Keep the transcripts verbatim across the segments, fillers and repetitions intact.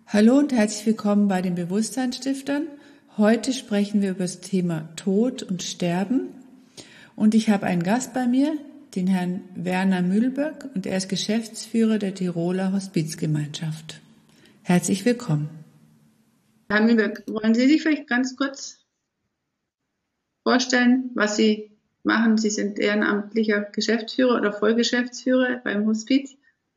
Hallo und herzlich willkommen bei den Bewusstseinsstiftern. Heute sprechen wir über das Thema Tod und Sterben. Und ich habe einen Gast bei mir, den Herrn Werner Mühlböck, und er ist Geschäftsführer der Tiroler Hospizgemeinschaft. Herzlich willkommen. Herr Mühlböck, wollen Sie sich vielleicht ganz kurz vorstellen, was Sie machen? Sie sind ehrenamtlicher Geschäftsführer oder Vollgeschäftsführer beim Hospiz.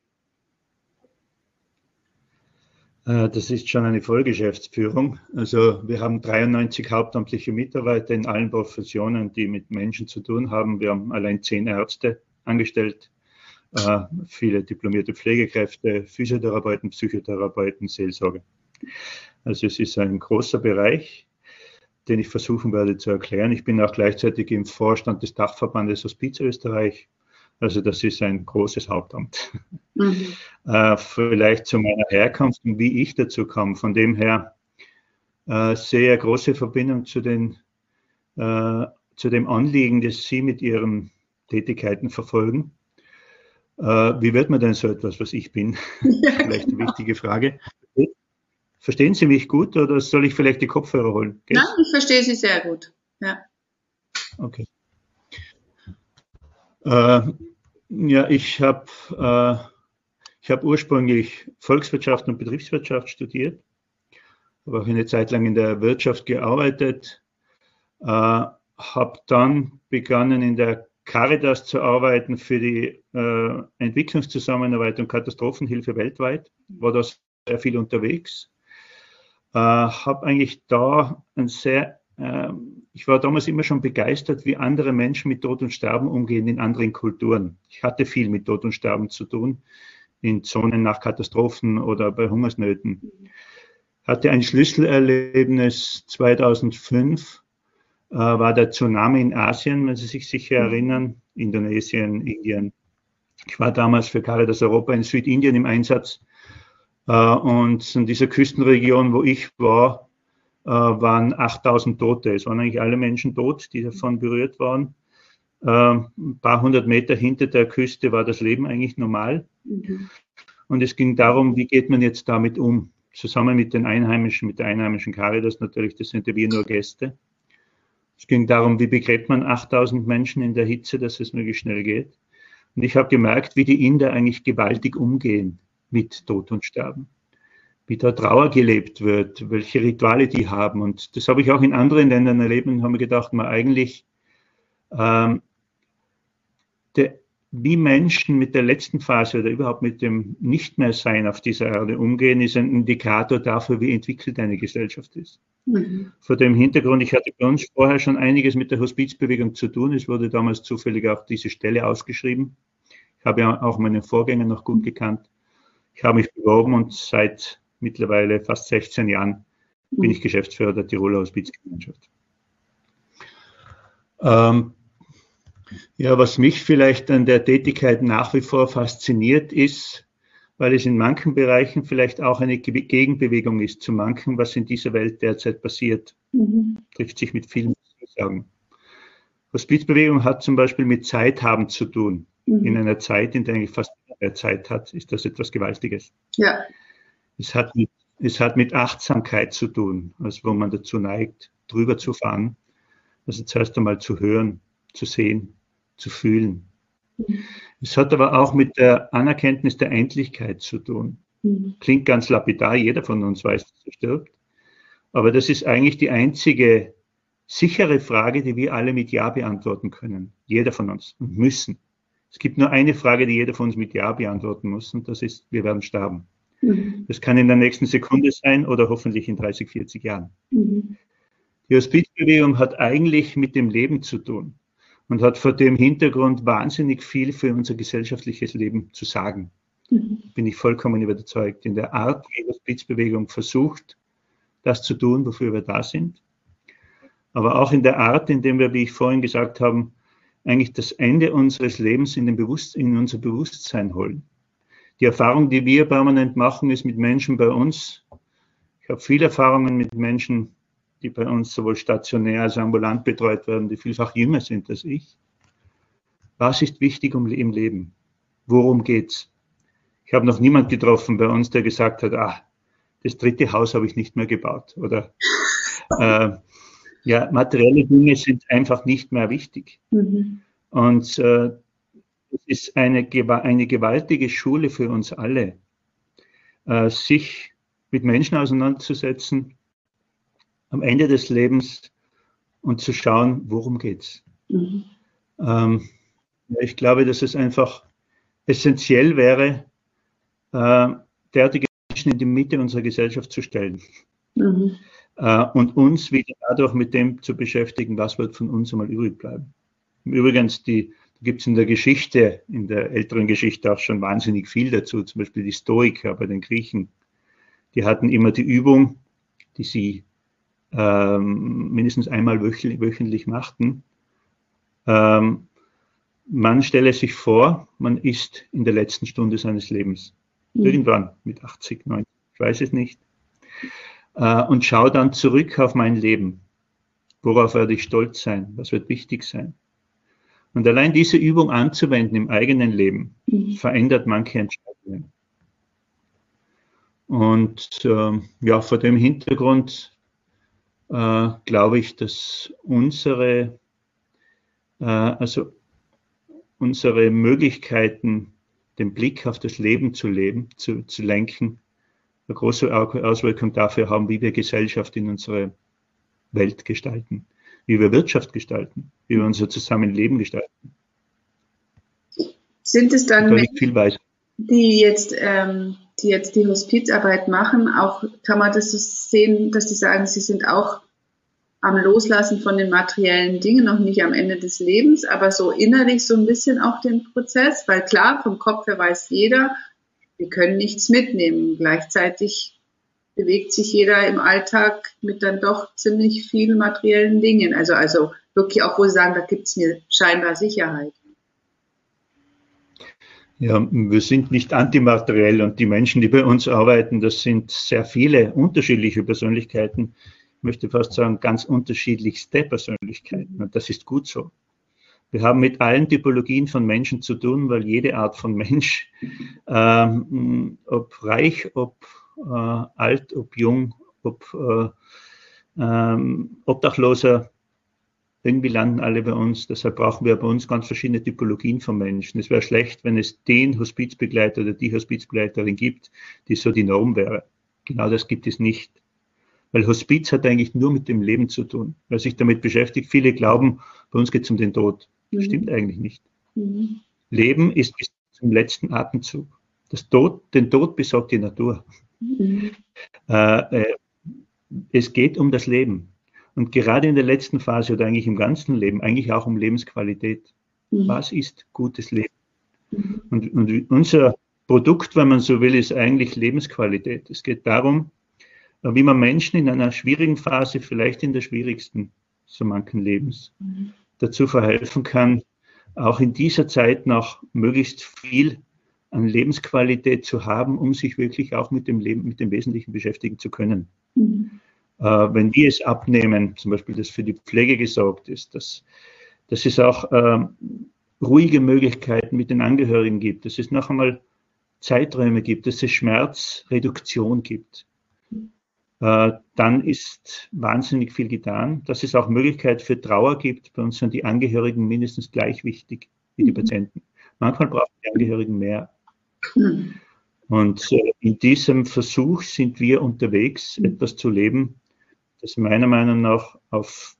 Das ist schon eine Vollgeschäftsführung. Also wir haben dreiundneunzig hauptamtliche Mitarbeiter in allen Professionen, die mit Menschen zu tun haben. Wir haben allein zehn Ärzte angestellt, äh, viele diplomierte Pflegekräfte, Physiotherapeuten, Psychotherapeuten, Seelsorger. Also es ist ein großer Bereich, den ich versuchen werde zu erklären. Ich bin auch gleichzeitig im Vorstand des Dachverbandes Hospiz Österreich. Also das ist ein großes Hauptamt. Mhm. Äh, vielleicht zu meiner Herkunft und wie ich dazu kam. Von dem her äh, sehr große Verbindung zu, den, äh, zu dem Anliegen, das Sie mit Ihren Tätigkeiten verfolgen. Äh, wie wird man denn so etwas, was ich bin? Ja, vielleicht eine wichtige Frage. Verstehen Sie mich gut oder soll ich vielleicht die Kopfhörer holen? Geht's? Nein, ich verstehe Sie sehr gut. Ja. Okay. Äh, ja, ich habe äh, ich hab ursprünglich Volkswirtschaft und Betriebswirtschaft studiert, habe auch eine Zeit lang in der Wirtschaft gearbeitet, äh, habe dann begonnen in der Caritas zu arbeiten für die äh, Entwicklungszusammenarbeit und Katastrophenhilfe weltweit, war da sehr viel unterwegs, äh, habe eigentlich da ein sehr Ich war damals immer schon begeistert, wie andere Menschen mit Tod und Sterben umgehen in anderen Kulturen. Ich hatte viel mit Tod und Sterben zu tun, in Zonen nach Katastrophen oder bei Hungersnöten. Hatte ein Schlüsselerlebnis zweitausendfünf, äh, war der Tsunami in Asien, wenn Sie sich sicher erinnern, Indonesien, Indien. Ich war damals für Caritas Europa in Südindien im Einsatz, äh, und in dieser Küstenregion, wo ich war, waren achttausend Tote. Es waren eigentlich alle Menschen tot, die davon berührt waren. Ein paar hundert Meter hinter der Küste war das Leben eigentlich normal. Mhm. Und es ging darum, wie geht man jetzt damit um? Zusammen mit den Einheimischen, mit der einheimischen Caritas natürlich, das sind ja wir nur Gäste. Es ging darum, wie begräbt man achttausend Menschen in der Hitze, dass es möglichst schnell geht. Und ich habe gemerkt, wie die Inder eigentlich gewaltig umgehen mit Tod und Sterben. Wie da Trauer gelebt wird, welche Rituale die haben. Und das habe ich auch in anderen Ländern erlebt und habe mir gedacht, man eigentlich, ähm, der, wie Menschen mit der letzten Phase oder überhaupt mit dem Nicht-mehr-Sein auf dieser Erde umgehen, ist ein Indikator dafür, wie entwickelt eine Gesellschaft ist. Mhm. Vor dem Hintergrund, ich hatte bei uns vorher schon einiges mit der Hospizbewegung zu tun. Es wurde damals zufällig auch diese Stelle ausgeschrieben. Ich habe ja auch meinen Vorgänger noch gut gekannt. Ich habe mich beworben und seit mittlerweile fast sechzehn Jahren bin ich Geschäftsführer der Tiroler Hospizgemeinschaft. Ähm, ja, was mich vielleicht an der Tätigkeit nach wie vor fasziniert ist, weil es in manchen Bereichen vielleicht auch eine Gegenbewegung ist zu manchen, was in dieser Welt derzeit passiert, mhm. trifft sich mit vielen Sagen. Hospizbewegung hat zum Beispiel mit Zeit haben zu tun. Mhm. In einer Zeit, in der eigentlich fast mehr Zeit hat, ist das etwas Gewaltiges. Ja. Es hat, mit, es hat mit Achtsamkeit zu tun, also wo man dazu neigt, drüber zu fahren. Also zuerst einmal zu hören, zu sehen, zu fühlen. Mhm. Es hat aber auch mit der Anerkenntnis der Endlichkeit zu tun. Mhm. Klingt ganz lapidar, jeder von uns weiß, dass er stirbt. Aber das ist eigentlich die einzige sichere Frage, die wir alle mit Ja beantworten können. Jeder von uns. Und müssen. Es gibt nur eine Frage, die jeder von uns mit Ja beantworten muss, und das ist, wir werden sterben. Das kann in der nächsten Sekunde sein oder hoffentlich in dreißig, vierzig Jahren. Mhm. Die Hospizbewegung hat eigentlich mit dem Leben zu tun und hat vor dem Hintergrund wahnsinnig viel für unser gesellschaftliches Leben zu sagen. Mhm. Bin ich vollkommen überzeugt. In der Art, wie die Hospizbewegung versucht, das zu tun, wofür wir da sind. Aber auch in der Art, in der wir, wie ich vorhin gesagt habe, eigentlich das Ende unseres Lebens in, den Bewusst- in unser Bewusstsein holen. Die Erfahrung, die wir permanent machen, ist mit Menschen bei uns. Ich habe viele Erfahrungen mit Menschen, die bei uns sowohl stationär als auch ambulant betreut werden, die vielfach jünger sind als ich. Was ist wichtig im Leben? Worum geht's? Ich habe noch niemanden getroffen bei uns, der gesagt hat, ah, das dritte Haus habe ich nicht mehr gebaut. Oder äh, ja, materielle Dinge sind einfach nicht mehr wichtig. Mhm. Und äh, es ist eine, eine gewaltige Schule für uns alle, äh, sich mit Menschen auseinanderzusetzen am Ende des Lebens und zu schauen, worum geht's. Mhm. Ähm, ich glaube, dass es einfach essentiell wäre, äh, derartige Menschen in die Mitte unserer Gesellschaft zu stellen. Mhm. Äh, und uns wieder dadurch mit dem zu beschäftigen, was wird von uns einmal übrig bleiben. Übrigens, die gibt es in der Geschichte, in der älteren Geschichte auch schon wahnsinnig viel dazu, zum Beispiel die Stoiker bei den Griechen. Die hatten immer die Übung, die sie ähm, mindestens einmal wöchentlich, wöchentlich machten. Ähm, man stelle sich vor, man ist in der letzten Stunde seines Lebens. Mhm. Irgendwann mit achtzig, neunzig, ich weiß es nicht. Äh, und schaue dann zurück auf mein Leben. Worauf werde ich stolz sein? Was wird wichtig sein? Und allein diese Übung anzuwenden im eigenen Leben, mhm. verändert manche Entscheidungen. Und äh, ja, vor dem Hintergrund äh, glaube ich, dass unsere, äh, also unsere Möglichkeiten, den Blick auf das Leben zu leben, zu, zu lenken, eine große Auswirkung dafür haben, wie wir Gesellschaft in unserer Welt gestalten, wie wir Wirtschaft gestalten, wie wir unser Zusammenleben gestalten. Sind es dann Menschen, die jetzt, ähm, die jetzt die Hospizarbeit machen, auch kann man das so sehen, dass die sagen, sie sind auch am Loslassen von den materiellen Dingen, noch nicht am Ende des Lebens, aber so innerlich so ein bisschen auch den Prozess, weil klar, vom Kopf her weiß jeder, wir können nichts mitnehmen. Gleichzeitig bewegt sich jeder im Alltag mit dann doch ziemlich vielen materiellen Dingen. Also, also wirklich auch, wo sie sagen, da gibt es mir scheinbar Sicherheit. Ja, wir sind nicht antimateriell und die Menschen, die bei uns arbeiten, das sind sehr viele unterschiedliche Persönlichkeiten. Ich möchte fast sagen, ganz unterschiedlichste Persönlichkeiten. Und das ist gut so. Wir haben mit allen Typologien von Menschen zu tun, weil jede Art von Mensch, ähm, ob reich, ob äh, alt, ob jung, ob äh, ähm, Obdachloser, irgendwie landen alle bei uns. Deshalb brauchen wir bei uns ganz verschiedene Typologien von Menschen. Es wäre schlecht, wenn es den Hospizbegleiter oder die Hospizbegleiterin gibt, die so die Norm wäre. Genau das gibt es nicht. Weil Hospiz hat eigentlich nur mit dem Leben zu tun. Wer sich damit beschäftigt, viele glauben, bei uns geht es um den Tod. Das stimmt eigentlich nicht. Mhm. Leben ist bis zum letzten Atemzug. Das Tod, den Tod besorgt die Natur. Mhm. Äh, äh, es geht um das Leben. Und gerade in der letzten Phase oder eigentlich im ganzen Leben, eigentlich auch um Lebensqualität. Mhm. Was ist gutes Leben? Mhm. Und, und unser Produkt, wenn man so will, ist eigentlich Lebensqualität. Es geht darum, wie man Menschen in einer schwierigen Phase, vielleicht in der schwierigsten so manchen Lebens, mhm. dazu verhelfen kann, auch in dieser Zeit noch möglichst viel an Lebensqualität zu haben, um sich wirklich auch mit dem Leben, mit dem Wesentlichen beschäftigen zu können. Mhm. Äh, wenn die es abnehmen, zum Beispiel, dass für die Pflege gesorgt ist, dass, dass es auch äh, ruhige Möglichkeiten mit den Angehörigen gibt, dass es noch einmal Zeiträume gibt, dass es Schmerzreduktion gibt, äh, dann ist wahnsinnig viel getan. Dass es auch Möglichkeit für Trauer gibt, bei uns sind die Angehörigen mindestens gleich wichtig wie die Patienten. Manchmal brauchen die Angehörigen mehr. Mhm. Und äh, in diesem Versuch sind wir unterwegs, etwas zu leben, das meiner Meinung nach auf,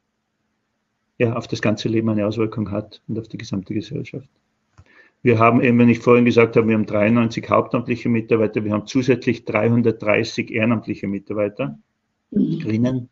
ja, auf das ganze Leben eine Auswirkung hat und auf die gesamte Gesellschaft. Wir haben eben, wenn ich vorhin gesagt habe, wir haben dreiundneunzig hauptamtliche Mitarbeiter, wir haben zusätzlich dreihundertdreißig ehrenamtliche Mitarbeiter, drinnen.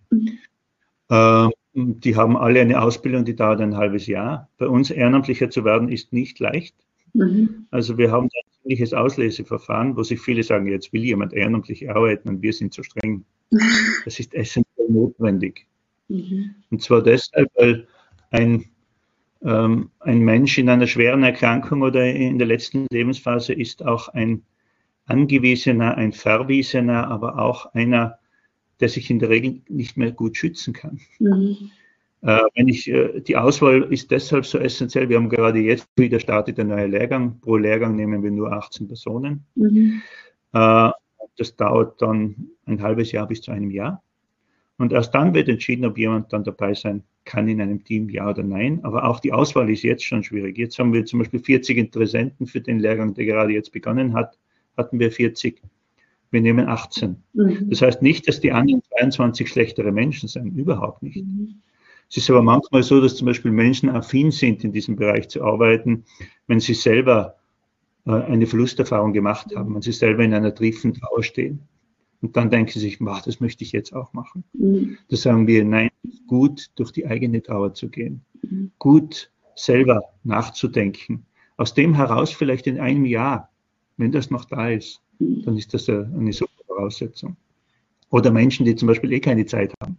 Äh, die haben alle eine Ausbildung, die dauert ein halbes Jahr. Bei uns ehrenamtlicher zu werden, ist nicht leicht. Mhm. Also wir haben ein ziemliches Ausleseverfahren, wo sich viele sagen, jetzt will jemand ehrenamtlich arbeiten und wir sind zu streng. Das ist essentiell notwendig. Mhm. Und zwar deshalb, weil ein, ähm, ein Mensch in einer schweren Erkrankung oder in der letzten Lebensphase ist auch ein Angewiesener, ein Verwiesener, aber auch einer, der sich in der Regel nicht mehr gut schützen kann. Mhm. Äh, wenn ich, äh, die Auswahl ist deshalb so essentiell. Wir haben gerade jetzt wieder startet ein neuer Lehrgang. Pro Lehrgang nehmen wir nur achtzehn Personen. Mhm. Äh, das dauert dann ein halbes Jahr bis zu einem Jahr. Und erst dann wird entschieden, ob jemand dann dabei sein kann in einem Team, ja oder nein. Aber auch die Auswahl ist jetzt schon schwierig. Jetzt haben wir zum Beispiel vierzig Interessenten für den Lehrgang, der gerade jetzt begonnen hat, hatten wir vierzig. Wir nehmen achtzehn. Mhm. Das heißt nicht, dass die anderen zweiundzwanzig schlechtere Menschen sind, überhaupt nicht. Mhm. Es ist aber manchmal so, dass zum Beispiel Menschen affin sind, in diesem Bereich zu arbeiten, wenn sie selber äh, eine Verlusterfahrung gemacht haben, wenn sie selber in einer tiefen Trauer stehen. Und dann denken sie sich, ach, das möchte ich jetzt auch machen. Mhm. Da sagen wir, nein, gut durch die eigene Trauer zu gehen, mhm. gut selber nachzudenken. Aus dem heraus vielleicht in einem Jahr, wenn das noch da ist, mhm. dann ist das eine super Voraussetzung. Oder Menschen, die zum Beispiel eh keine Zeit haben.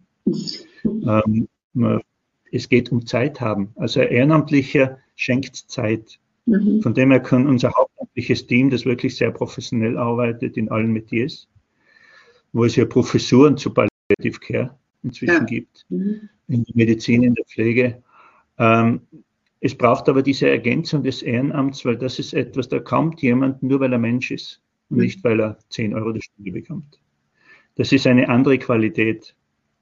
Mhm. Ähm, es geht um Zeit haben. Also ein Ehrenamtlicher schenkt Zeit. Mhm. Von dem her kann unser hauptamtliches Team, das wirklich sehr professionell arbeitet in allen Metiers, wo es ja Professuren zu Palliative Care inzwischen ja. gibt, mhm. in der Medizin, in der Pflege. Ähm, es braucht aber diese Ergänzung des Ehrenamts, weil das ist etwas, da kommt jemand nur, weil er Mensch ist und mhm. nicht, weil er zehn Euro die Stunde bekommt. Das ist eine andere Qualität.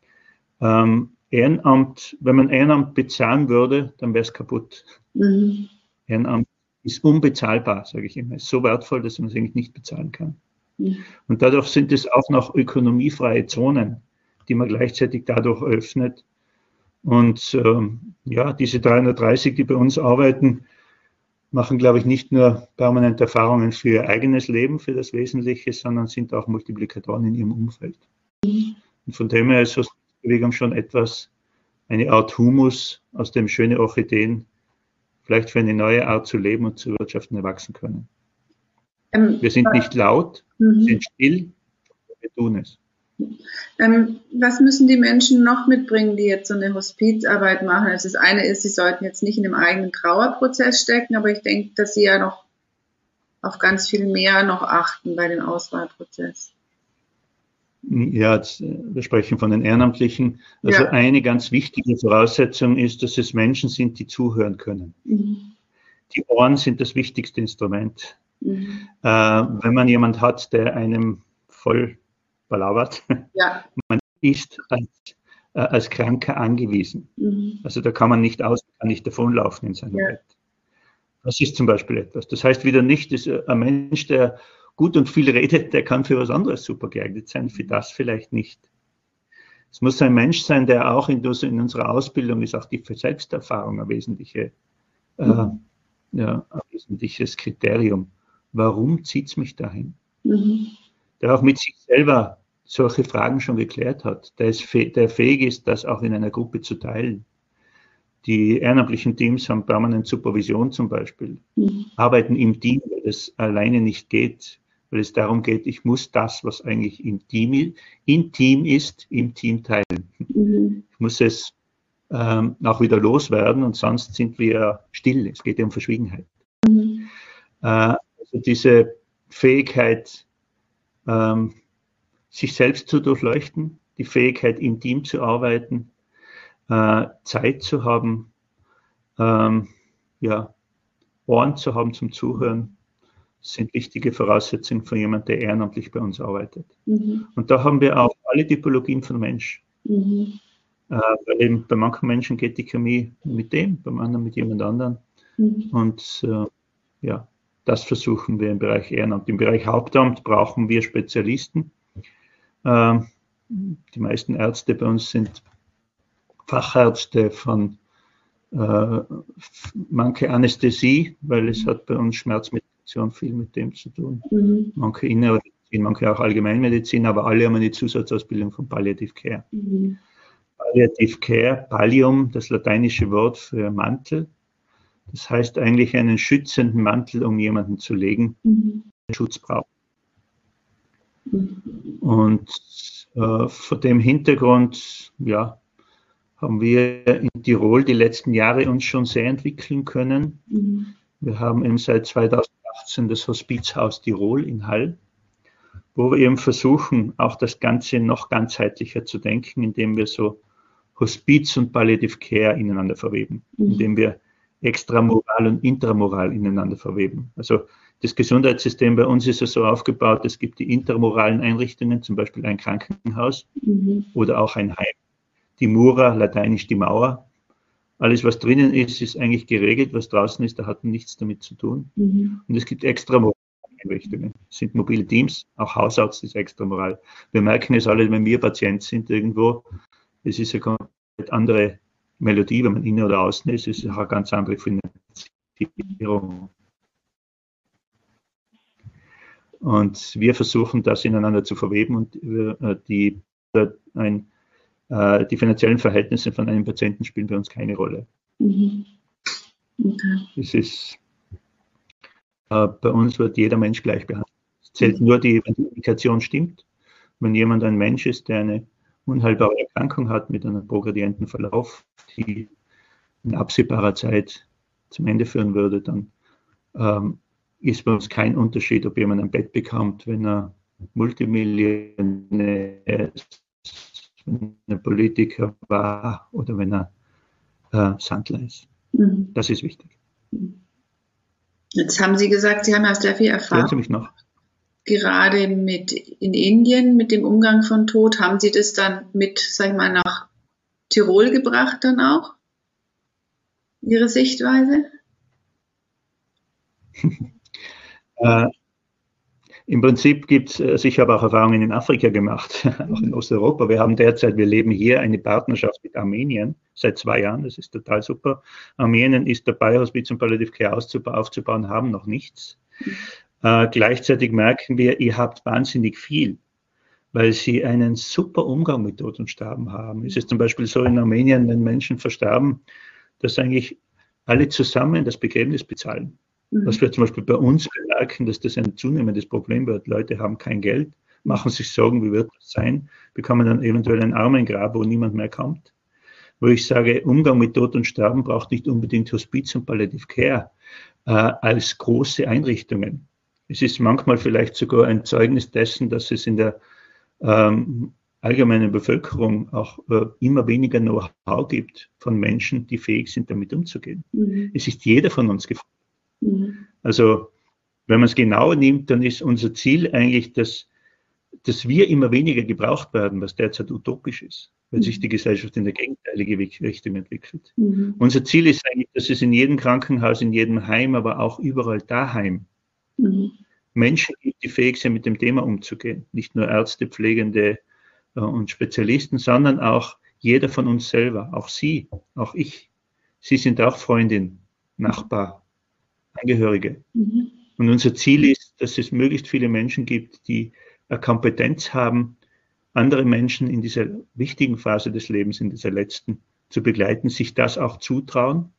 Ähm, Ehrenamt, wenn man Ehrenamt bezahlen würde, dann wäre es kaputt. Mhm. Ehrenamt ist unbezahlbar, sage ich immer. Es ist so wertvoll, dass man es eigentlich nicht bezahlen kann. Und dadurch sind es auch noch ökonomiefreie Zonen, die man gleichzeitig dadurch öffnet. Und ähm, ja, diese dreihundertdreißig, die bei uns arbeiten, machen, glaube ich, nicht nur permanent Erfahrungen für ihr eigenes Leben, für das Wesentliche, sondern sind auch Multiplikatoren in ihrem Umfeld. Und von dem her ist Bewegung schon etwas, eine Art Humus, aus dem schöne Orchideen vielleicht für eine neue Art zu leben und zu wirtschaften erwachsen können. Ähm, wir sind nicht laut, mhm. wir sind still, wir tun es. Ähm, was müssen die Menschen noch mitbringen, die jetzt so eine Hospizarbeit machen? Also das eine ist, sie sollten jetzt nicht in einem eigenen Trauerprozess stecken, aber ich denke, dass sie ja noch auf ganz viel mehr noch achten bei dem Auswahlprozess. Ja, jetzt, wir sprechen von den Ehrenamtlichen. Also ja. eine ganz wichtige Voraussetzung ist, dass es Menschen sind, die zuhören können. Mhm. Die Ohren sind das wichtigste Instrument. Mhm. Äh, wenn man jemand hat, der einem voll balabert, ja. man ist als, äh, als Kranker angewiesen. Mhm. Also da kann man nicht aus, kann nicht davonlaufen in seinem ja. Bett. Das ist zum Beispiel etwas. Das heißt wieder nicht, dass ein Mensch, der gut und viel redet, der kann für was anderes super geeignet sein, für das vielleicht nicht. Es muss ein Mensch sein, der auch in, in unserer Ausbildung ist auch die Selbsterfahrung ein, wesentliche, mhm. äh, ja, ein wesentliches Kriterium. Warum zieht es mich dahin? Mhm. Der auch mit sich selber solche Fragen schon geklärt hat, der, ist, der fähig ist, das auch in einer Gruppe zu teilen. Die ehrenamtlichen Teams haben permanent Supervision zum Beispiel, mhm. arbeiten im Team, weil es alleine nicht geht, weil es darum geht, ich muss das, was eigentlich im Team, im Team ist, im Team teilen. Mhm. Ich muss es ähm, auch wieder loswerden und sonst sind wir still. Es geht ja um Verschwiegenheit. Mhm. Äh, also diese Fähigkeit, ähm, sich selbst zu durchleuchten, die Fähigkeit, im Team zu arbeiten, äh, Zeit zu haben, ähm, ja, Ohren zu haben zum Zuhören, sind wichtige Voraussetzungen für jemanden, der ehrenamtlich bei uns arbeitet. Mhm. Und da haben wir auch alle Typologien von Mensch. Mhm. Äh, weil eben bei manchen Menschen geht die Chemie mit dem, beim anderen mit jemand anderem. Mhm. Und äh, ja, das versuchen wir im Bereich Ehrenamt. Im Bereich Hauptamt brauchen wir Spezialisten. Äh, die meisten Ärzte bei uns sind Fachärzte von äh, manche Anästhesie, weil es hat bei uns Schmerzmedizin viel mit dem zu tun. Mhm. Manche Innere Medizin, manche auch Allgemeinmedizin, aber alle haben eine Zusatzausbildung von Palliative Care. Mhm. Palliative Care, Pallium, das lateinische Wort für Mantel. Das heißt eigentlich einen schützenden Mantel, um jemanden zu legen, mhm. der Schutz braucht. Mhm. Und äh, vor dem Hintergrund, ja, haben wir in Tirol die letzten Jahre uns schon sehr entwickeln können. Mhm. Wir haben eben seit zweitausendachtzehn das Hospizhaus Tirol in Hall, wo wir eben versuchen, auch das Ganze noch ganzheitlicher zu denken, indem wir so Hospiz und Palliative Care ineinander verweben, mhm. indem wir Extramoral und Intramoral ineinander verweben. Also das Gesundheitssystem bei uns ist ja so aufgebaut, es gibt die intramoralen Einrichtungen, zum Beispiel ein Krankenhaus mhm. oder auch ein Heim. Die Mura, lateinisch die Mauer. Alles, was drinnen ist, ist eigentlich geregelt. Was draußen ist, da hat nichts damit zu tun. Mhm. Und es gibt extramorale Einrichtungen. Es sind mobile Teams, auch Hausarzt ist extramoral. Wir merken es alle, wenn wir Patient sind irgendwo. Es ist eine komplett andere Melodie, wenn man innen oder außen ist. Es ist auch eine ganz andere Finanzierung. Und wir versuchen, das ineinander zu verweben und die, ein, die finanziellen Verhältnisse von einem Patienten spielen bei uns keine Rolle. Mhm. Okay. Es ist, bei uns wird jeder Mensch gleich behandelt. Es zählt mhm. nur, die, wenn die Indikation stimmt. Wenn jemand ein Mensch ist, der eine unheilbare Erkrankung hat mit einem progredienten Verlauf, die in absehbarer Zeit zum Ende führen würde, dann ähm, ist bei uns kein Unterschied, ob jemand ein Bett bekommt, wenn er Multimillionär ist, wenn er Politiker war oder wenn er äh, Sandler ist. Mhm. Das ist wichtig. Jetzt haben Sie gesagt, Sie haben ja sehr viel Erfahrung. Hören Sie mich noch? Gerade mit in Indien, mit dem Umgang von Tod, haben Sie das dann mit, sag ich mal, nach Tirol gebracht dann auch? Ihre Sichtweise? Äh, Im Prinzip gibt es, also ich habe auch Erfahrungen in Afrika gemacht, auch in Osteuropa. Wir haben derzeit, wir leben hier eine Partnerschaft mit Armenien seit zwei Jahren, das ist total super. Armenien ist dabei, Hospiz und Palliative Care aufzubauen, haben noch nichts. Mhm. Äh, gleichzeitig merken wir, ihr habt wahnsinnig viel, weil sie einen super Umgang mit Tod und Sterben haben. Es ist zum Beispiel so in Armenien, wenn Menschen verstarben, dass eigentlich alle zusammen das Begräbnis bezahlen. Mhm. Was wir zum Beispiel bei uns merken, dass das ein zunehmendes Problem wird. Leute haben kein Geld, machen sich Sorgen, wie wird das sein, bekommen dann eventuell ein Armengrab, wo niemand mehr kommt. Wo ich sage, Umgang mit Tod und Sterben braucht nicht unbedingt Hospiz und Palliative Care äh, als große Einrichtungen. Es ist manchmal vielleicht sogar ein Zeugnis dessen, dass es in der ähm, allgemeinen Bevölkerung auch äh, immer weniger Know-how gibt von Menschen, die fähig sind, damit umzugehen. Mhm. Es ist jeder von uns gefragt. Mhm. Also, wenn man es genau nimmt, dann ist unser Ziel eigentlich, dass, dass wir immer weniger gebraucht werden, was derzeit utopisch ist, weil mhm. sich die Gesellschaft in der gegenteilige Richtung entwickelt. Mhm. Unser Ziel ist eigentlich, dass es in jedem Krankenhaus, in jedem Heim, aber auch überall daheim mhm. Menschen gibt, die fähig sind, mit dem Thema umzugehen. Nicht nur Ärzte, Pflegende äh, und Spezialisten, sondern auch jeder von uns selber, auch Sie, auch ich. Sie sind auch Freundin, Nachbar, Angehörige. Mhm. Und unser Ziel ist, dass es möglichst viele Menschen gibt, die eine Kompetenz haben, andere Menschen in dieser wichtigen Phase des Lebens, in dieser letzten, zu begleiten, sich das auch zutrauen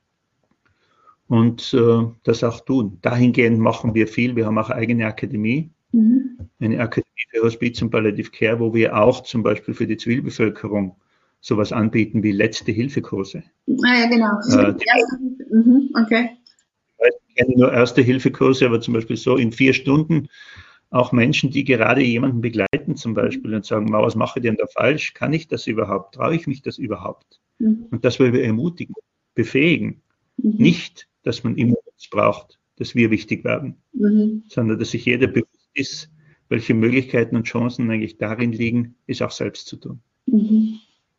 und äh, das auch tun. Dahingehend machen wir viel. Wir haben auch eine eigene Akademie, mhm. eine Akademie für Hospiz und Palliative Care, wo wir auch zum Beispiel für die Zivilbevölkerung sowas anbieten wie Letzte-Hilfe-Kurse. Ah ja, genau. Äh, die, mhm, okay. Ich kenne nur Erste-Hilfe-Kurse, aber zum Beispiel so in vier Stunden auch Menschen, die gerade jemanden begleiten zum Beispiel und sagen, was mache ich denn da falsch? Kann ich das überhaupt? Traue ich mich das überhaupt? Mhm. Und das wollen wir ermutigen, befähigen. Mhm. Nicht, dass man immer uns braucht, dass wir wichtig werden, mhm. sondern dass sich jeder bewusst ist, welche Möglichkeiten und Chancen eigentlich darin liegen, es auch selbst zu tun. Mhm.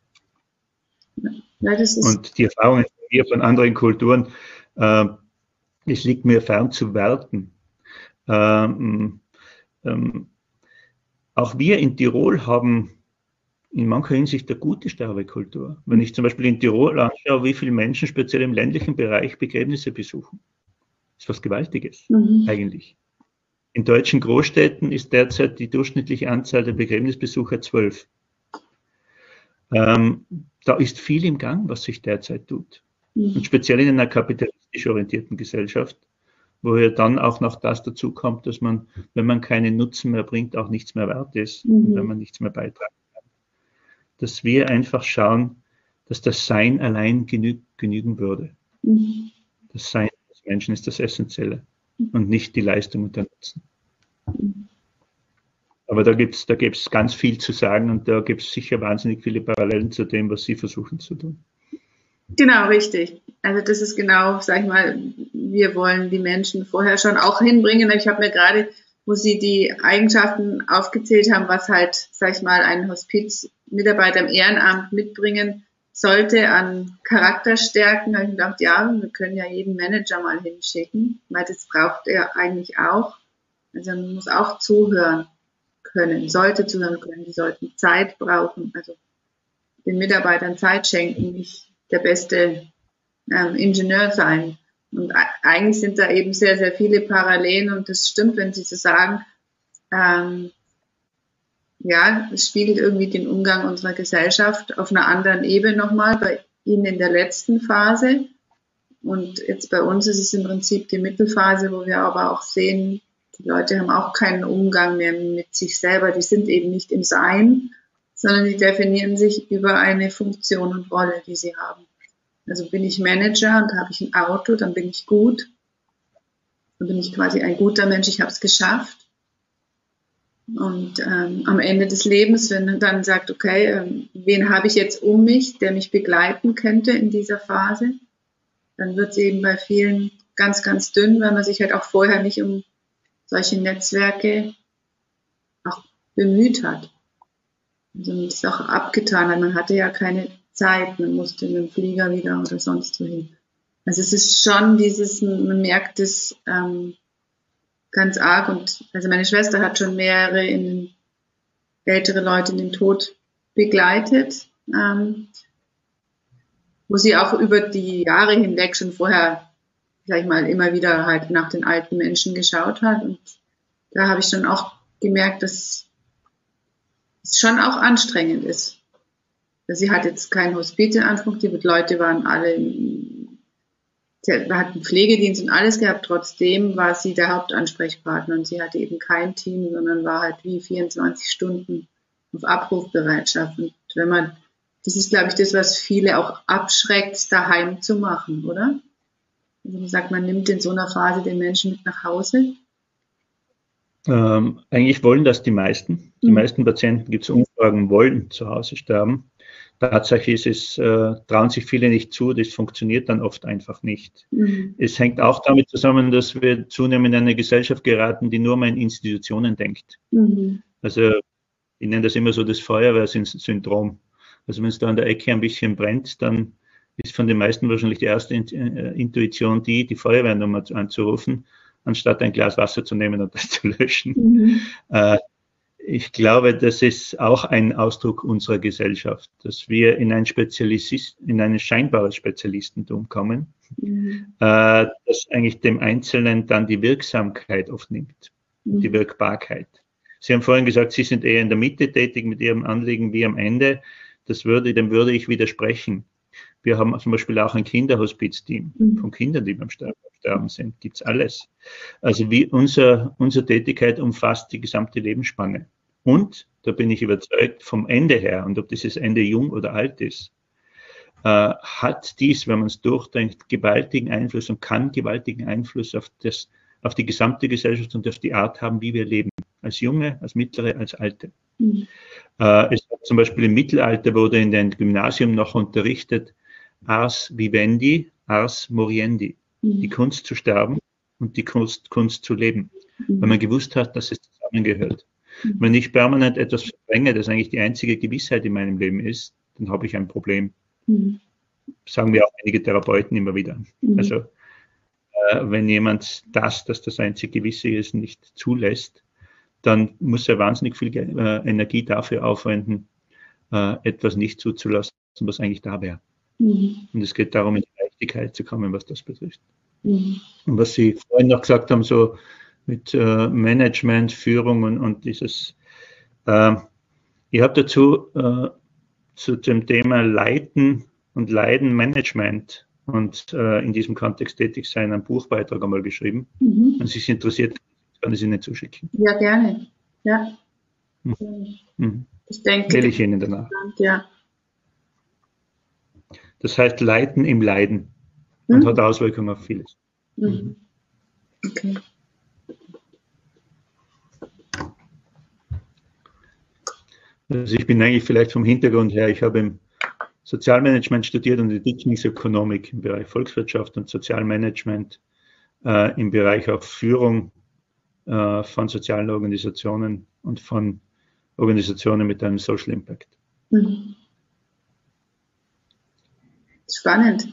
Ja, das ist und die Erfahrungen hier von anderen Kulturen, äh, es liegt mir fern zu werten. Ähm, ähm, auch wir in Tirol haben in mancher Hinsicht eine gute Sterbekultur. Wenn ich zum Beispiel in Tirol anschaue, wie viele Menschen speziell im ländlichen Bereich Begräbnisse besuchen, ist was Gewaltiges mhm. eigentlich. In deutschen Großstädten ist derzeit die durchschnittliche Anzahl der Begräbnisbesucher zwölf. Ähm, da ist viel im Gang, was sich derzeit tut. Mhm. Und speziell in einer kapitalistisch orientierten Gesellschaft, wo ja dann auch noch das dazu kommt, dass man, wenn man keinen Nutzen mehr bringt, auch nichts mehr wert ist mhm. und wenn man nichts mehr beitragen kann. Dass wir einfach schauen, dass das Sein allein genü genügen würde. Mhm. Das Sein des Menschen ist das Essentielle mhm. und nicht die Leistung und der Nutzen. Mhm. Aber da gibt es da gibt's ganz viel zu sagen und da gibt es sicher wahnsinnig viele Parallelen zu dem, was Sie versuchen zu tun. Genau, richtig. also das ist genau, sag ich mal, wir wollen die Menschen vorher schon auch hinbringen. Ich habe mir gerade, wo Sie die Eigenschaften aufgezählt haben, was halt, sag ich mal, ein Hospizmitarbeiter im Ehrenamt mitbringen sollte an Charakterstärken, habe ich gedacht, ja, wir können ja jeden Manager mal hinschicken, weil das braucht er eigentlich auch. Also man muss auch zuhören können, sollte zuhören können, die sollten Zeit brauchen, also den Mitarbeitern Zeit schenken, nicht der beste ähm, Ingenieur sein. Und eigentlich sind da eben sehr, sehr viele Parallelen und das stimmt, wenn Sie so sagen, ähm, ja, es spiegelt irgendwie den Umgang unserer Gesellschaft auf einer anderen Ebene nochmal, bei Ihnen in der letzten Phase. Und jetzt bei uns ist es im Prinzip die Mittelphase, wo wir aber auch sehen, die Leute haben auch keinen Umgang mehr mit sich selber. Die sind eben nicht im Sein, sondern die definieren sich über eine Funktion und Rolle, die sie haben. Also bin ich Manager und habe ich ein Auto, dann bin ich gut. Dann bin ich quasi ein guter Mensch, ich habe es geschafft. Und ähm, am Ende des Lebens, wenn man dann sagt, okay, ähm, wen habe ich jetzt um mich, der mich begleiten könnte in dieser Phase, dann wird es eben bei vielen ganz, ganz dünn, weil man sich halt auch vorher nicht um solche Netzwerke auch bemüht hat. Also man ist auch abgetan, weil man hatte ja keine Zeit, man musste mit dem Flieger wieder oder sonst wohin. Also es ist schon dieses, man merkt es ähm, ganz arg und also meine Schwester hat schon mehrere in den, ältere Leute in den Tod begleitet, ähm, wo sie auch über die Jahre hinweg schon vorher, sag ich mal, immer wieder halt nach den alten Menschen geschaut hat und da habe ich schon auch gemerkt, dass es schon auch anstrengend ist. Sie hat jetzt keinen Hospiz in Anspruch, die Leute waren alle, sie hat einen Pflegedienst und alles gehabt, trotzdem war sie der Hauptansprechpartner und sie hatte eben kein Team, sondern war halt wie vierundzwanzig Stunden auf Abrufbereitschaft. Und wenn man, das ist, glaube ich, das, was viele auch abschreckt, daheim zu machen, oder? Also man sagt, man nimmt in so einer Phase den Menschen mit nach Hause. Ähm, eigentlich wollen das die meisten. Die mhm. meisten Patienten, gibt es Umfragen, wollen zu Hause sterben. Tatsache ist es, äh, trauen sich viele nicht zu, das funktioniert dann oft einfach nicht. Mhm. Es hängt auch damit zusammen, dass wir zunehmend in eine Gesellschaft geraten, die nur mal in Institutionen denkt. Mhm. Also ich nenne das immer so das Feuerwehrsyndrom. Also wenn es da an der Ecke ein bisschen brennt, dann ist von den meisten wahrscheinlich die erste Intuition die, die Feuerwehrnummer anzurufen, anstatt ein Glas Wasser zu nehmen und das zu löschen. Mhm. Äh, ich glaube, das ist auch ein Ausdruck unserer Gesellschaft, dass wir in ein Spezialist, in ein scheinbares Spezialistentum kommen, mhm. äh, das eigentlich dem Einzelnen dann die Wirksamkeit oft nimmt, mhm. die Wirkbarkeit. Sie haben vorhin gesagt, Sie sind eher in der Mitte tätig mit Ihrem Anliegen wie am Ende. Das würde, dem würde ich widersprechen. Wir haben zum Beispiel auch ein Kinderhospizteam mhm. von Kindern, die beim Sterben, Sterben sind. Gibt's alles. Also wie unser, unsere Tätigkeit umfasst die gesamte Lebensspanne. Und, da bin ich überzeugt, vom Ende her, und ob dieses Ende jung oder alt ist, äh, hat dies, wenn man es durchdenkt, gewaltigen Einfluss und kann gewaltigen Einfluss auf, das, auf die gesamte Gesellschaft und auf die Art haben, wie wir leben. Als Junge, als Mittlere, als Alte. Mhm. Äh, es hat zum Beispiel im Mittelalter wurde in dem Gymnasium noch unterrichtet, Ars vivendi, ars moriendi. Mhm. Die Kunst zu sterben und die Kunst, Kunst zu leben. Mhm. Weil man gewusst hat, dass es zusammengehört. Mhm. Wenn ich permanent etwas verdränge, das eigentlich die einzige Gewissheit in meinem Leben ist, dann habe ich ein Problem. Mhm. Sagen wir auch einige Therapeuten immer wieder. Mhm. Also äh, wenn jemand das, dass das einzige Gewisse ist, nicht zulässt, dann muss er wahnsinnig viel äh, Energie dafür aufwenden, äh, etwas nicht zuzulassen, was eigentlich da wäre. Mhm. Und es geht darum, in die Leichtigkeit zu kommen, was das betrifft. Mhm. Und was Sie vorhin noch gesagt haben, so mit äh, Management, Führung und, und dieses, äh, ich habe dazu äh, zu dem Thema Leiten und Leiden-Management und äh, in diesem Kontext tätig sein, einen Buchbeitrag einmal geschrieben. Mhm. Wenn Sie sich interessiert, kann ich Ihnen zuschicken. Ja, gerne. Ja. Mhm. Mhm. Ich denke. Will ich Ihnen danach. Ja. Das heißt Leiten im Leiden und mhm. hat Auswirkungen auf vieles. Mhm. Okay. Also ich bin eigentlich vielleicht vom Hintergrund her, ich habe im Sozialmanagement studiert und Entwicklungsökonomik im Bereich Volkswirtschaft und Sozialmanagement äh, im Bereich auch Führung äh, von sozialen Organisationen und von Organisationen mit einem Social Impact. Mhm. Spannend.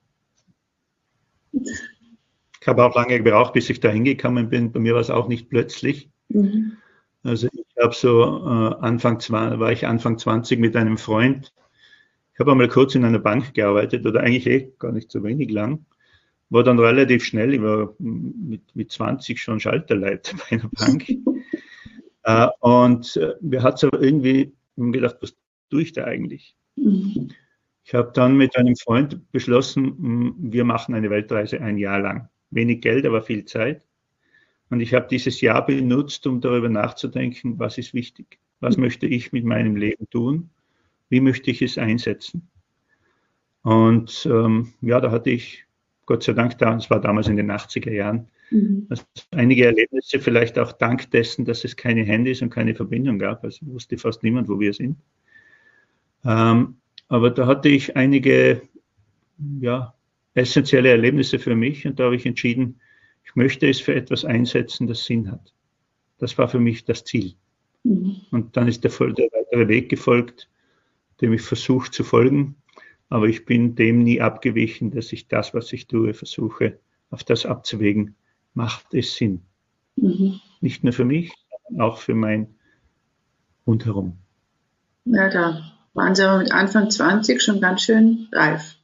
Ich habe auch lange gebraucht, bis ich da hingekommen bin. Bei mir war es auch nicht plötzlich. Mhm. Also ich habe so äh, Anfang war ich Anfang zwanzig mit einem Freund. Ich habe einmal kurz in einer Bank gearbeitet oder eigentlich eh gar nicht so wenig lang. War dann relativ schnell, ich war mit, mit zwanzig schon Schalterleiter bei einer Bank. äh, und äh, wir hatten aber irgendwie gedacht, was tue ich da eigentlich? Mhm. Ich habe dann mit einem Freund beschlossen, wir machen eine Weltreise ein Jahr lang. Wenig Geld, aber viel Zeit. Und ich habe dieses Jahr benutzt, um darüber nachzudenken, was ist wichtig? Was möchte ich mit meinem Leben tun? Wie möchte ich es einsetzen? Und ähm, ja, da hatte ich, Gott sei Dank, da, das war damals in den achtziger Jahren, mhm. also einige Erlebnisse, vielleicht auch dank dessen, dass es keine Handys und keine Verbindung gab. Also wusste fast niemand, wo wir sind. Ähm, aber da hatte ich einige ja, essentielle Erlebnisse für mich und da habe ich entschieden, ich möchte es für etwas einsetzen, das Sinn hat. Das war für mich das Ziel. Mhm. Und dann ist der, der weitere Weg gefolgt, dem ich versuche zu folgen, aber ich bin dem nie abgewichen, dass ich das, was ich tue, versuche, auf das abzuwägen, macht es Sinn. Mhm. Nicht nur für mich, sondern auch für mein Rundherum. Ja, da waren Sie aber mit Anfang zwanzig schon ganz schön reif.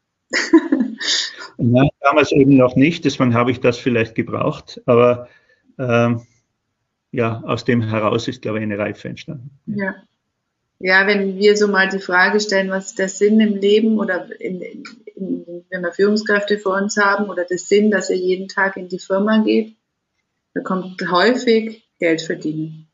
Nein, damals eben noch nicht, deswegen habe ich das vielleicht gebraucht, aber ähm, ja, aus dem heraus ist, glaube ich, eine Reife entstanden. Ja. Ja, wenn wir so mal die Frage stellen, was ist der Sinn im Leben oder in, in, in, wenn wir Führungskräfte vor uns haben oder der Sinn, dass er jeden Tag in die Firma geht, da kommt häufig Geld verdienen.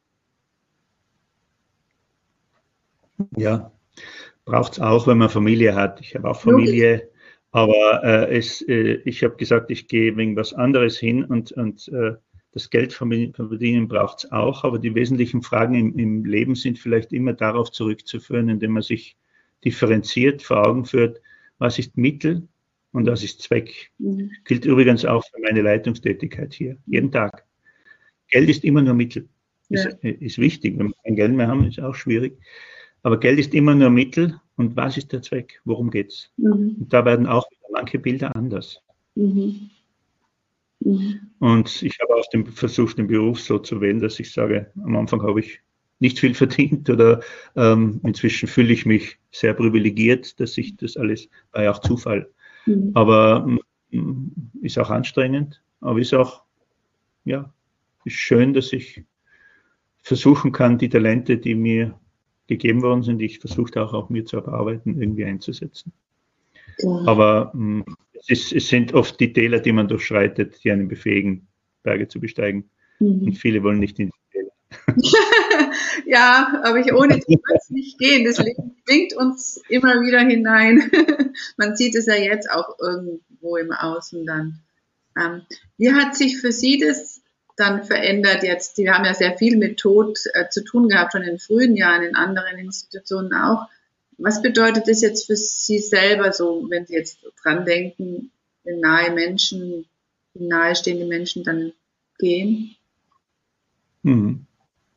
Ja, braucht es auch, wenn man Familie hat. Ich habe auch Familie, aber äh, es, äh, ich habe gesagt, ich gehe wegen was anderes hin und, und äh, das Geld verdienen braucht es auch, aber die wesentlichen Fragen im, im Leben sind vielleicht immer darauf zurückzuführen, indem man sich differenziert vor Augen führt, was ist Mittel und was ist Zweck. Mhm. Gilt übrigens auch für meine Leitungstätigkeit hier, jeden Tag. Geld ist immer nur Mittel. Ja. Ist, ist wichtig, wenn wir kein Geld mehr haben, ist auch schwierig. Aber Geld ist immer nur Mittel und was ist der Zweck? Worum geht's? Mhm. Und da werden auch manche Bilder anders. Mhm. Mhm. Und ich habe auch den, versucht, den Beruf so zu wählen, dass ich sage, am Anfang habe ich nicht viel verdient oder ähm, inzwischen fühle ich mich sehr privilegiert, dass ich das alles, war ja auch Zufall. Mhm. Aber ähm, ist auch anstrengend, aber ist auch, ja, ist schön, dass ich versuchen kann, die Talente, die mir gegeben worden sind, ich versuche auch auf mir zu erarbeiten, irgendwie einzusetzen. Ja. Aber ähm, es, ist, es sind oft die Täler, die man durchschreitet, die einen befähigen, Berge zu besteigen. Mhm. Und viele wollen nicht in die Täler. Ja, aber ich, ohne die wird es nicht gehen. Das Leben zwingt uns immer wieder hinein. Man sieht es ja jetzt auch irgendwo im Außen dann. Ähm, wie hat sich für Sie das dann verändert jetzt? Sie haben ja sehr viel mit Tod äh, zu tun gehabt, schon in frühen Jahren, in anderen Institutionen auch. Was bedeutet das jetzt für Sie selber so, wenn Sie jetzt dran denken, wenn nahe Menschen, nahestehende Menschen dann gehen? Hm.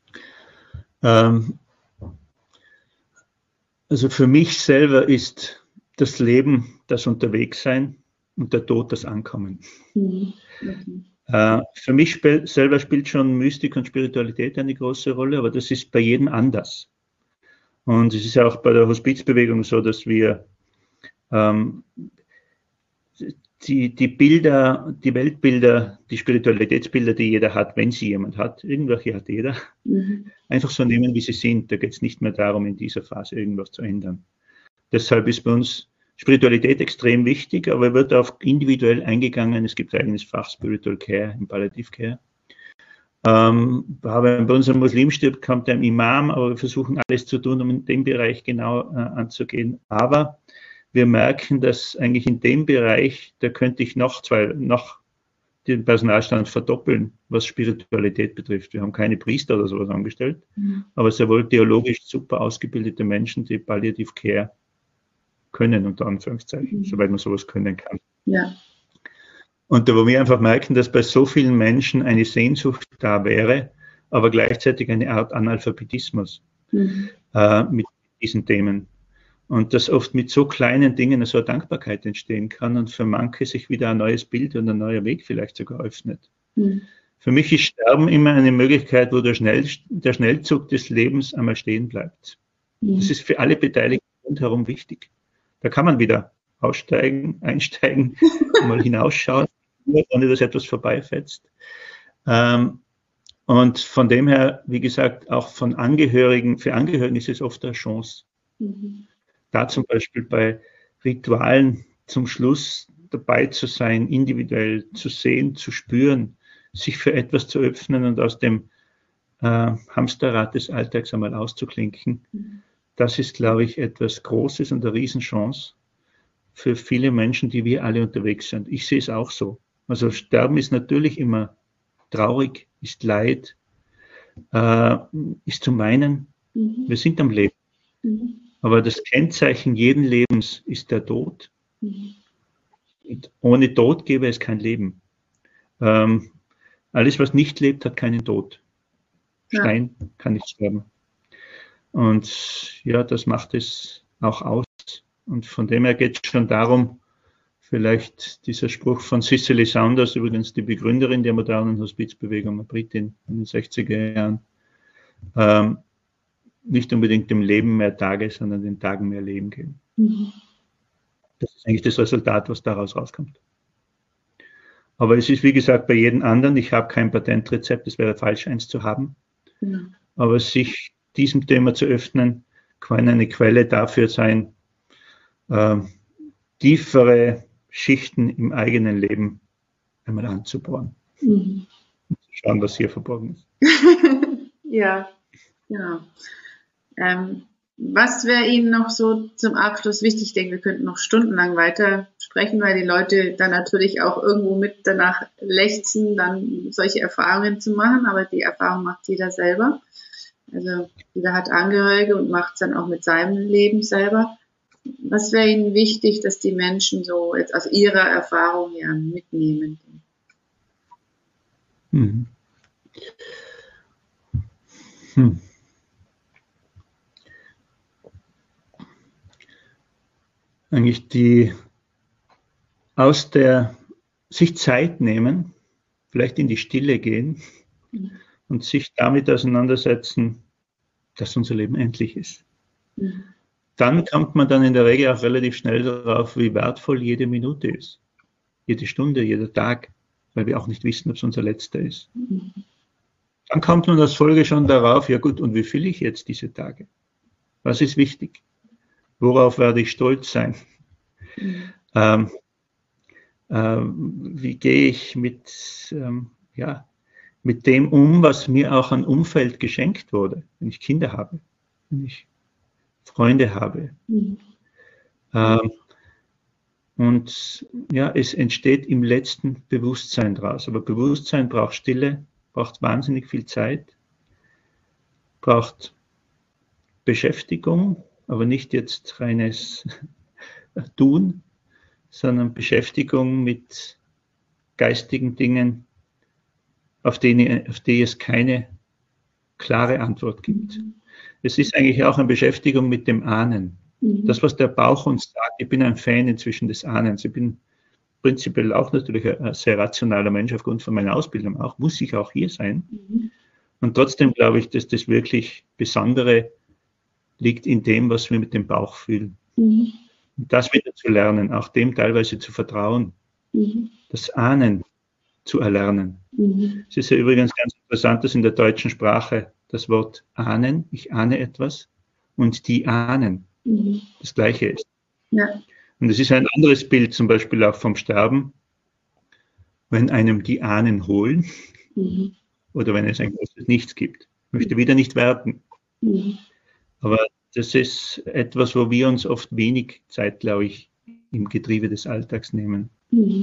Ähm, also für mich selber ist das Leben das Unterwegssein und der Tod das Ankommen. Mhm. Okay. Äh, für mich sp- selber spielt schon Mystik und Spiritualität eine große Rolle, aber das ist bei jedem anders. Und es ist ja auch bei der Hospizbewegung so, dass wir ähm, die, die Bilder, die Weltbilder, die Spiritualitätsbilder, die jeder hat, wenn sie jemand hat, irgendwelche hat jeder, mhm. einfach so nehmen, wie sie sind. Da geht es nicht mehr darum, in dieser Phase irgendwas zu ändern. Deshalb ist bei uns Spiritualität extrem wichtig, aber wird auch individuell eingegangen. Es gibt ein eigenes Fach Spiritual Care im Palliative Care. Ähm, bei unserem Muslim stirbt, kommt ein Imam, aber wir versuchen alles zu tun, um in dem Bereich genau äh, anzugehen. Aber wir merken, dass eigentlich in dem Bereich, da könnte ich noch zwei, noch den Personalstand verdoppeln, was Spiritualität betrifft. Wir haben keine Priester oder sowas angestellt, mhm. aber sehr wohl theologisch super ausgebildete Menschen, die Palliative Care können, unter Anführungszeichen, mhm. soweit man sowas können kann. Ja. Und da, wo wir einfach merken, dass bei so vielen Menschen eine Sehnsucht da wäre, aber gleichzeitig eine Art Analphabetismus mhm. äh, mit diesen Themen. Und dass oft mit so kleinen Dingen so eine Dankbarkeit entstehen kann und für manche sich wieder ein neues Bild und ein neuer Weg vielleicht sogar öffnet. Mhm. Für mich ist Sterben immer eine Möglichkeit, wo der, Schnell, der Schnellzug des Lebens einmal stehen bleibt. Mhm. Das ist für alle Beteiligten rundherum wichtig. Da kann man wieder aussteigen, einsteigen, mal hinausschauen, ohne dass etwas vorbeifetzt. Ähm, und von dem her, wie gesagt, auch von Angehörigen, für Angehörigen ist es oft eine Chance. Mhm. Da zum Beispiel bei Ritualen zum Schluss dabei zu sein, individuell zu sehen, zu spüren, sich für etwas zu öffnen und aus dem äh, Hamsterrad des Alltags einmal auszuklinken. Mhm. Das ist, glaube ich, etwas Großes und eine Riesenchance für viele Menschen, die wir alle unterwegs sind. Ich sehe es auch so. Also Sterben ist natürlich immer traurig, ist Leid, äh, ist zum Weinen. Mhm. Wir sind am Leben. Mhm. Aber das Kennzeichen jeden Lebens ist der Tod. Mhm. Und ohne Tod gäbe es kein Leben. Ähm, alles, was nicht lebt, hat keinen Tod. Stein ja. kann nicht sterben. Und ja, das macht es auch aus. Und von dem her geht es schon darum, vielleicht dieser Spruch von Cicely Saunders, übrigens die Begründerin der modernen Hospizbewegung, eine Britin in den sechziger Jahren, ähm, nicht unbedingt dem Leben mehr Tage, sondern den Tagen mehr Leben geben. Mhm. Das ist eigentlich das Resultat, was daraus rauskommt. Aber es ist, wie gesagt, bei jedem anderen, ich habe kein Patentrezept, es wäre falsch, eins zu haben. Mhm. Aber sich diesem Thema zu öffnen, kann eine Quelle dafür sein, äh, tiefere Schichten im eigenen Leben einmal anzubohren. Mhm. Und zu schauen, was hier verborgen ist. Ja, genau. Ähm, was wäre Ihnen noch so zum Abschluss wichtig? Ich denke, wir könnten noch stundenlang weiter sprechen, weil die Leute dann natürlich auch irgendwo mit danach lechzen, dann solche Erfahrungen zu machen, aber die Erfahrung macht jeder selber. Also jeder hat Angehörige und macht es dann auch mit seinem Leben selber. Was wäre Ihnen wichtig, dass die Menschen so jetzt aus ihrer Erfahrung her mitnehmen? Hm. Hm. Eigentlich die aus der sich Zeit nehmen, vielleicht in die Stille gehen mhm. und sich damit auseinandersetzen, dass unser Leben endlich ist. Mhm. Dann kommt man dann in der Regel auch relativ schnell darauf, wie wertvoll jede Minute ist. Jede Stunde, jeder Tag, weil wir auch nicht wissen, ob es unser letzter ist. Mhm. Dann kommt man als Folge schon darauf, ja gut, und wie fülle ich jetzt diese Tage? Was ist wichtig? Worauf werde ich stolz sein? Mhm. Ähm, ähm, wie gehe ich mit, ähm, ja, mit dem um, was mir auch an Umfeld geschenkt wurde, wenn ich Kinder habe, wenn ich Freunde habe. Mhm. Ähm, und ja, es entsteht im letzten Bewusstsein draus. Aber Bewusstsein braucht Stille, braucht wahnsinnig viel Zeit, braucht Beschäftigung, aber nicht jetzt reines Tun, sondern Beschäftigung mit geistigen Dingen, auf die, auf die es keine klare Antwort gibt. Mhm. Es ist eigentlich auch eine Beschäftigung mit dem Ahnen. Mhm. Das, was der Bauch uns sagt, ich bin ein Fan inzwischen des Ahnens. Ich bin prinzipiell auch natürlich ein sehr rationaler Mensch aufgrund von meiner Ausbildung auch, muss ich auch hier sein. Mhm. Und trotzdem glaube ich, dass das wirklich Besondere liegt in dem, was wir mit dem Bauch fühlen. Mhm. Und das wieder zu lernen, auch dem teilweise zu vertrauen, mhm. das Ahnen zu erlernen. Mhm. Es ist ja übrigens ganz interessant, dass in der deutschen Sprache das Wort ahnen, ich ahne etwas, und die ahnen, mhm. das Gleiche ist. Ja. Und es ist ein anderes Bild, zum Beispiel auch vom Sterben, wenn einem die Ahnen holen, mhm. oder wenn es ein großes Nichts gibt. Ich möchte wieder nicht werten. Mhm. Aber das ist etwas, wo wir uns oft wenig Zeit, glaube ich, im Getriebe des Alltags nehmen. Mhm.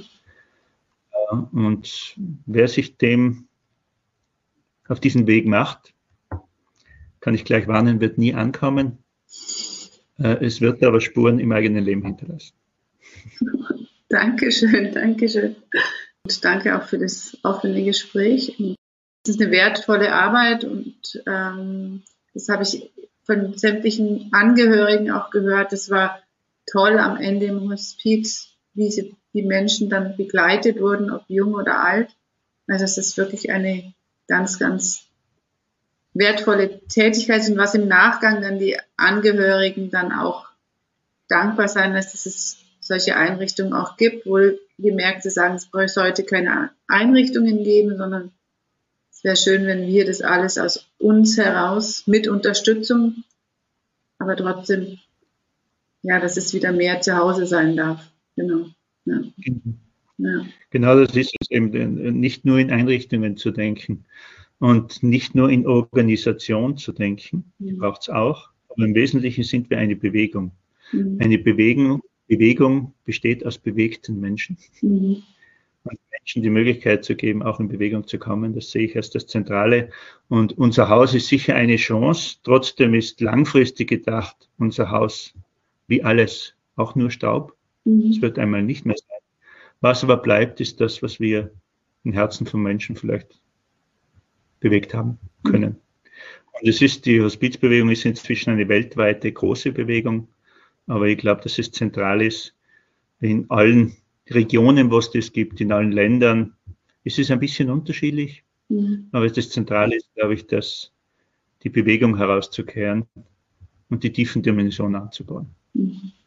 Und wer sich dem auf diesen Weg macht, kann ich gleich warnen, wird nie ankommen. Es wird aber Spuren im eigenen Leben hinterlassen. Dankeschön, Dankeschön. Und danke auch für das offene Gespräch. Es ist eine wertvolle Arbeit und ähm, das habe ich von sämtlichen Angehörigen auch gehört. Es war toll am Ende im Hospiz, wie sie, die Menschen dann begleitet wurden, ob jung oder alt. Also es ist wirklich eine ganz, ganz wertvolle Tätigkeit und was im Nachgang dann die Angehörigen dann auch dankbar sein, dass es solche Einrichtungen auch gibt, wohl gemerkt, sie sagen, es sollte keine Einrichtungen geben, sondern es wäre schön, wenn wir das alles aus uns heraus mit Unterstützung, aber trotzdem, ja, dass es wieder mehr zu Hause sein darf. Genau. Ja. Ja. Genau, das ist es eben, nicht nur in Einrichtungen zu denken und nicht nur in Organisation zu denken, die mhm. braucht es auch, aber im Wesentlichen sind wir eine Bewegung. Mhm. Eine Bewegung, Bewegung besteht aus bewegten Menschen. Mhm. Und Menschen die Möglichkeit zu geben, auch in Bewegung zu kommen, das sehe ich als das Zentrale. Und unser Haus ist sicher eine Chance, trotzdem ist langfristig gedacht unser Haus wie alles auch nur Staub. Mhm. Es wird einmal nicht mehr sein. Was aber bleibt, ist das, was wir im Herzen von Menschen vielleicht bewegt haben können. Und es ist, die Hospizbewegung ist inzwischen eine weltweite große Bewegung, aber ich glaube, dass es zentral ist in allen Regionen, wo es das gibt, in allen Ländern. Es ist ein bisschen unterschiedlich, mhm. aber das Zentrale ist, glaube ich, dass die Bewegung herauszukehren und die tiefen Dimensionen anzubauen. Mhm.